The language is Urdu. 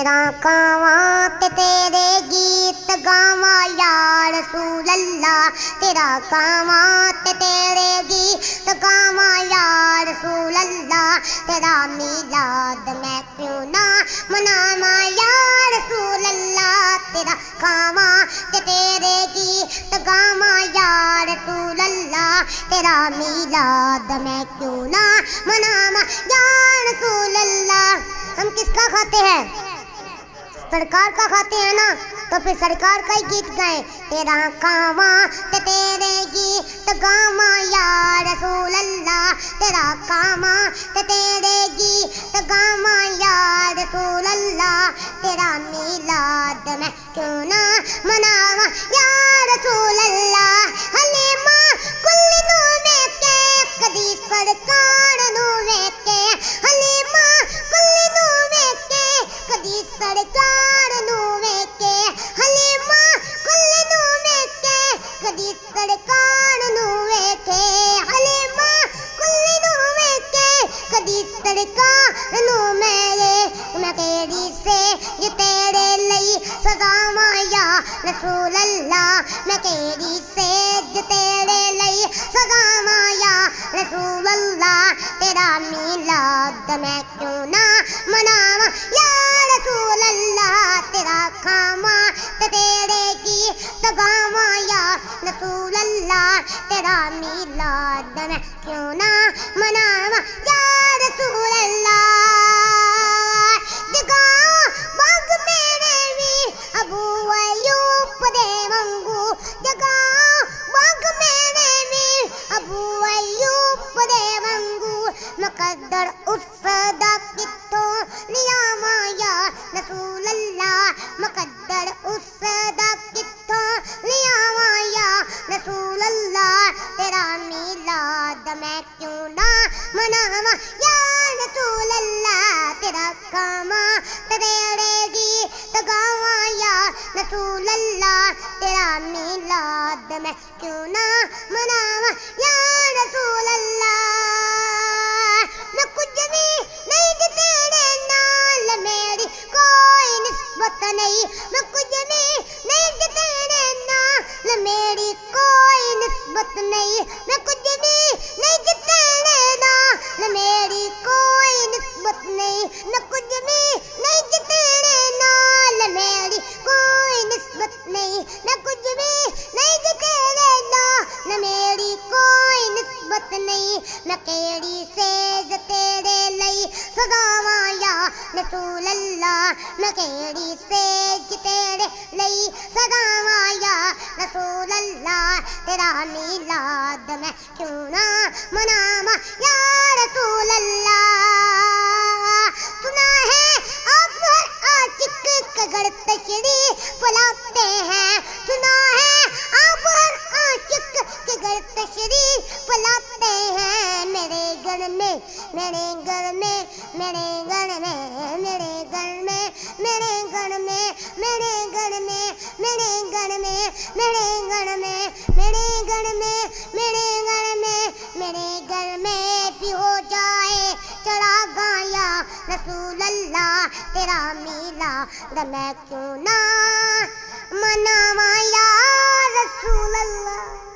تیرا کاواں تے تیرے گیت گاواں یا رسول اللہ، تیرا کاواں تے تیرے گیت گاواں یا رسول اللہ، تیرا میلاد میں کیوں نہ مناواں یا رسول اللہ، تیرا کاواں تے تیرے گیت گاواں یا رسول اللہ، تیرا میلاد میں کیوں نہ مناواں یا رسول اللہ۔ ہم کس کا کھاتے ہیں؟ سرکار کا کھاتے ہیں نا، تو پھر سرکار کا ہی گیت گائیں۔ تیرا کاواں تے تیرے گیت گاواں یا رسول اللہ، تیرا کاواں تے تیرے گیت گاواں یا رسول اللہ، تیرا میلاد میں کیوں نہ مناواں یا رسول اللہ۔ حلیمہ کل نو ویکھے کدی سرکار نو ویکھے، حلیمہ کل نو ویکھے کدی سرکار نو ویکھے، حلیمہ کل نو ویکھے کدی سرکار نو ویکھے، حلیمہ کل نو ویکھے کدی سرکار نو میں تیری سے یہ تیرے لئی سزاواں یا رسول اللہ، میں تیری سے یہ تیرے لئی سزاواں یا رسول اللہ، تیرا میلاد میں کیوں نہ مناواں یا رسول اللہ، تیرا کھاواں تے تیرے گیت گاواں یا رسول اللہ، تیرا میلاد میں کیوں نہ مناواں یا رسول اللہ۔ جگاؤ باغ میرے وی ابو ایوب دے وانگو، جگاؤ باغ میرے وی ابو ایوب دے وانگو، مقدر اس دا کتوں لیاواں یا رسول اللہ، مقدر اس دا کتوں لیاواں یا رسول اللہ، تیرا میلاد میں کیوں نہ مناواں یا رسول اللہ، تیرا کاواں تے تیرے گیت گاواں یا رسول اللہ، تیرا میلاد میں کیوں نہ مناواں یا رسول اللہ۔ میں کچھ بھی نہیں جی تیرے نال میری کوئی نسبت نہیں، میں کچھ بھی نہیں جی تیرے نال میری کوئی نسبت نہیں، میں کچھ بھی نہیں جی تیرے نال میری کوئی نسبت نہیں، میں کچھ بھی نہیں جی تیرے نال میری کوئی نسبت نہیں، میں کچھ بھی نہیں جی تیرے نال میری کوئی نسبت نہیں، میں کیڑی سیز تیرے لئی سزاواں یا رسول اللہ، میں کیڑی سیج تیرے لئی سزاواں یا رسول اللہ، تیرا میلاد میں کیوں نہ مناواں یا رسول اللہ۔ سنا ہے آپ ہر عاشق کا گھر تشریف لاتے ہیں، سنا ہے آپ ہر عاشق کے گھر تشریف لاتے ہیں، میرے گھر میں میرے گھر میں میرے گھر میں میرے گھر میں میرے گھر میں میرے گھر میں میرے گھر میں میرے گھر میں میرے گھر میں میرے گھر میں میرے گھر میں بھی ہو جائے چراغاں یا رسول اللہ، تیرا میلاد میں کیوں نہ مناواں یا رسول اللہ۔